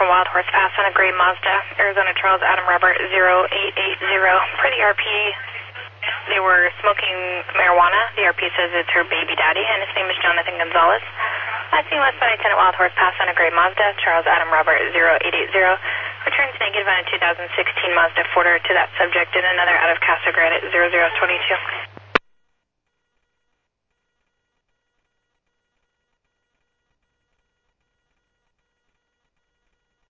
Wild Horse Pass on a gray Mazda, Arizona Charles Adam Robert 0880. For the RP, they were smoking marijuana. The RP says it's her baby daddy, and his name is Jonathan Gonzalez. Last seen westbound I-10 at Wild Horse Pass on a gray Mazda, Charles Adam Robert 0880. Returns negative on a 2016 Mazda 4 to that subject and another out of Casa Grande at 0022.